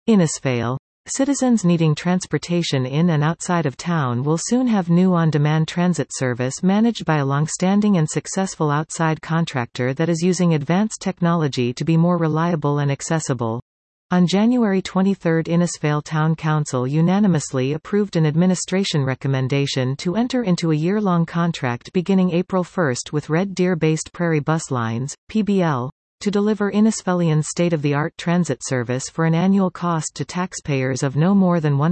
Innisfail. Citizens needing transportation in and outside of town will soon have new on-demand transit service managed by a long-standing and successful outside contractor that is using advanced technology to be more reliable and accessible. On January 23, Innisfail Town Council unanimously approved an administration recommendation to enter into a year-long contract beginning April 1 with Red Deer-based Prairie Bus Lines, PBL, to deliver Innisfailian's state-of-the-art transit service for an annual cost to taxpayers of no more than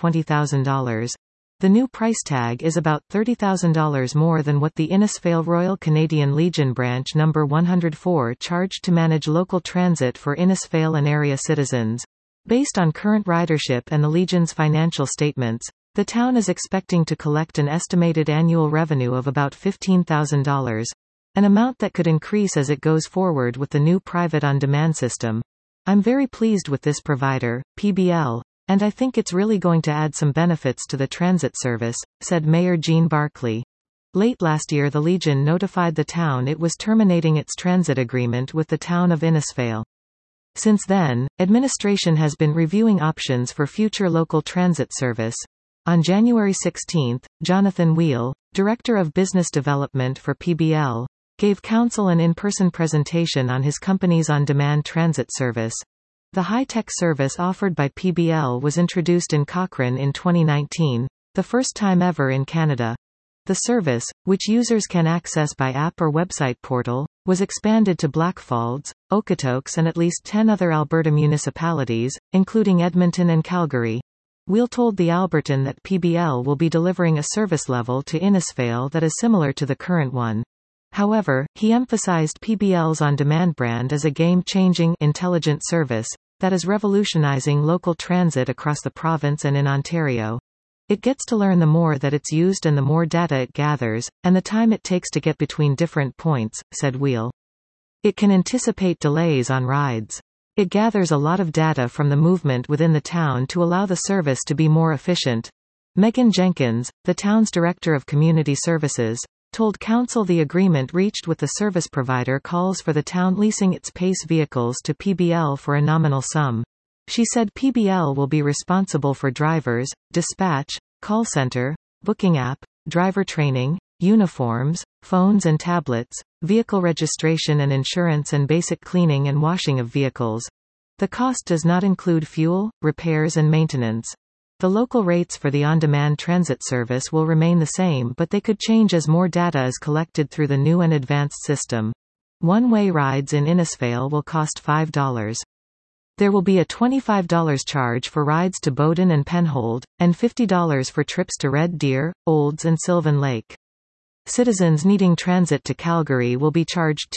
$120,000. The new price tag is about $30,000 more than what the Innisfail Royal Canadian Legion Branch No. 104 charged to manage local transit for Innisfail and area citizens. Based on current ridership and the Legion's financial statements, the town is expecting to collect an estimated annual revenue of about $15,000. An amount that could increase as it goes forward with the new private on-demand system. I'm very pleased with this provider, PBL, and I think it's really going to add some benefits to the transit service, said Mayor Jean Barclay. Late last year the Legion notified the town it was terminating its transit agreement with the town of Innisfail. Since then, administration has been reviewing options for future local transit service. On January 16, Jonathan Wheel, Director of Business Development for PBL, gave council an in-person presentation on his company's on-demand transit service. The high-tech service offered by PBL was introduced in Cochrane in 2019, the first time ever in Canada. The service, which users can access by app or website portal, was expanded to Blackfalds, Okotoks and at least 10 other Alberta municipalities, including Edmonton and Calgary. Wheel told the Albertan that PBL will be delivering a service level to Innisfail that is similar to the current one. However, he emphasized PBL's on-demand brand as a game-changing, intelligent service that is revolutionizing local transit across the province and in Ontario. It gets to learn the more that it's used and the more data it gathers, and the time it takes to get between different points, said Wheel. It can anticipate delays on rides. It gathers a lot of data from the movement within the town to allow the service to be more efficient. Megan Jenkins, the town's Director of Community Services, told council the agreement reached with the service provider calls for the town leasing its PACE vehicles to PBL for a nominal sum. She said PBL will be responsible for drivers, dispatch, call center, booking app, driver training, uniforms, phones and tablets, vehicle registration and insurance and basic cleaning and washing of vehicles. The cost does not include fuel, repairs and maintenance. The local rates for the on-demand transit service will remain the same, but they could change as more data is collected through the new and advanced system. One-way rides in Innisfail will cost $5. There will be a $25 charge for rides to Bowden and Penhold, and $50 for trips to Red Deer, Olds and Sylvan Lake. Citizens needing transit to Calgary will be charged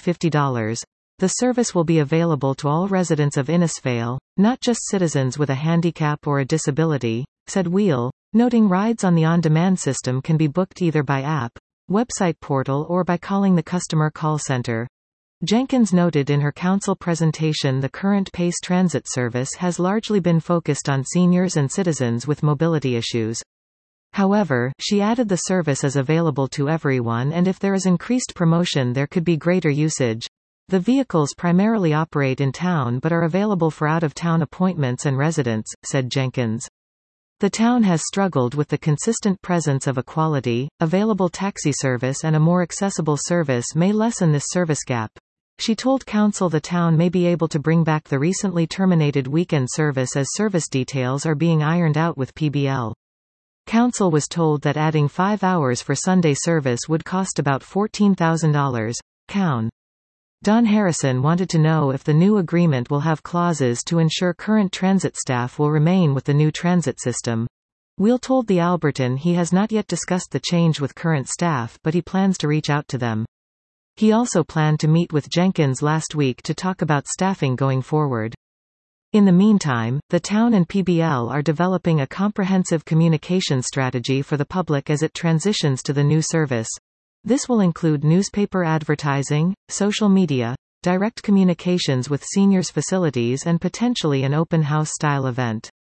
$250. The service will be available to all residents of Innisfail, not just citizens with a handicap or a disability, said Wheel, noting rides on the on-demand system can be booked either by app, website portal or by calling the customer call center. Jenkins noted in her council presentation the current PACE transit service has largely been focused on seniors and citizens with mobility issues. However, she added the service is available to everyone and if there is increased promotion there could be greater usage. The vehicles primarily operate in town but are available for out-of-town appointments and residents, said Jenkins. The town has struggled with the consistent presence of a quality, available taxi service and a more accessible service may lessen this service gap. She told council the town may be able to bring back the recently terminated weekend service as service details are being ironed out with PBL. Council was told that adding 5 hours for Sunday service would cost about $14,000. Cown. Don Harrison wanted to know if the new agreement will have clauses to ensure current transit staff will remain with the new transit system. Wheel told the Albertan he has not yet discussed the change with current staff but he plans to reach out to them. He also planned to meet with Jenkins last week to talk about staffing going forward. In the meantime, the town and PBL are developing a comprehensive communication strategy for the public as it transitions to the new service. This will include newspaper advertising, social media, direct communications with seniors' facilities and potentially an open house-style event.